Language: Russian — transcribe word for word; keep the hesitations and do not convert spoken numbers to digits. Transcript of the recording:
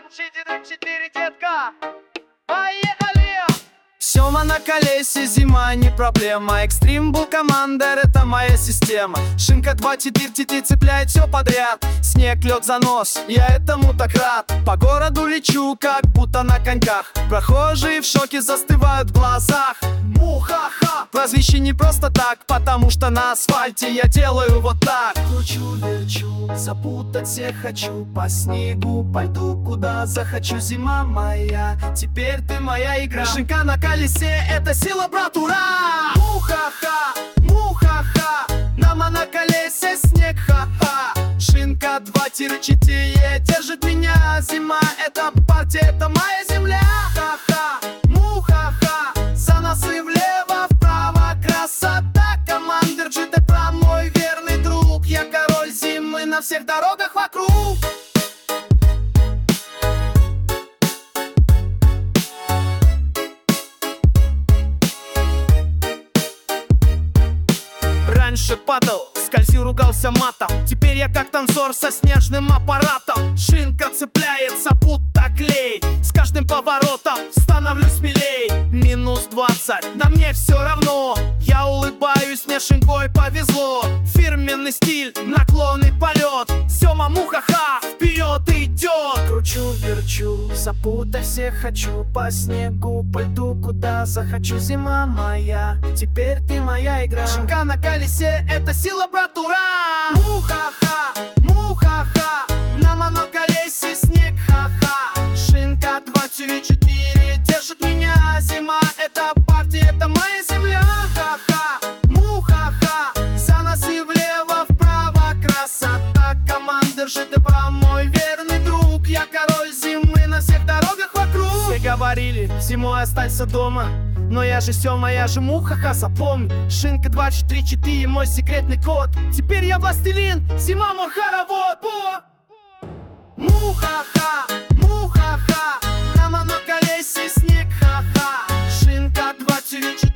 четыре, детка. Поехали! Сёма на колесе, зима не проблема. Экстрим был командер, это моя система. Шинка два четыре ти цепляет все подряд. Снег, лед, занос, я этому так рад. По городу лечу, как будто на коньках. Прохожие в шоке застывают в глазах. Муха-ха, прозвище не просто так, потому что на асфальте я делаю вот так. Кручу, верчу, запутать всех хочу. По снегу пойду, куда захочу. Зима моя, теперь ты моя игра. Шинка на колесе, это сила, брат, ура! Муха-ха, муха-ха, на моноколесе снег, ха-ха. Шинка два четыре держит меня. Зима, это партия, это моя земля. Ха-ха, муха-ха, заносы влево, вправо, красота. Командир джи тэ Про, мой верный друг. Я король зимы на всех дорогах вокруг. Раньше падал, скользил, ругался матом. Теперь я как танцор со снежным аппаратом. Шинка цепляется, будто клей. С каждым поворотом становлюсь смелей. Минус двадцать, на мне все равно. Я улыбаюсь, мне шинкой повезло. Фирменный стиль, наклонный полет. Сёма, муха-ха, вперед идет. Кручу, верчу, запутай всех хочу. По снегу пойду, куда захочу. Зима моя, теперь ты моя игра. Шинка на колесе, это сила, брат, ура! Муха-ха, муха-ха, на моноколесе снег, ха-ха. Шинка два четыре держит меня. Зима, это партия, это моя земля. Ха-ха, муха-ха, заносы влево, вправо, красота. Командир джи тэ Про, мой верный друг. Я король зимы на всех дорогах вокруг. Все говорили, зимой останься дома, но я же Сёма, я же муха-ха, запомни. Шинка два четыре четыре, мой секретный код. Теперь я властелин, зима мой хоровод. Муха-ха, муха-ха, на моноколесе снег, ха-ха. Шинка два четыре четыре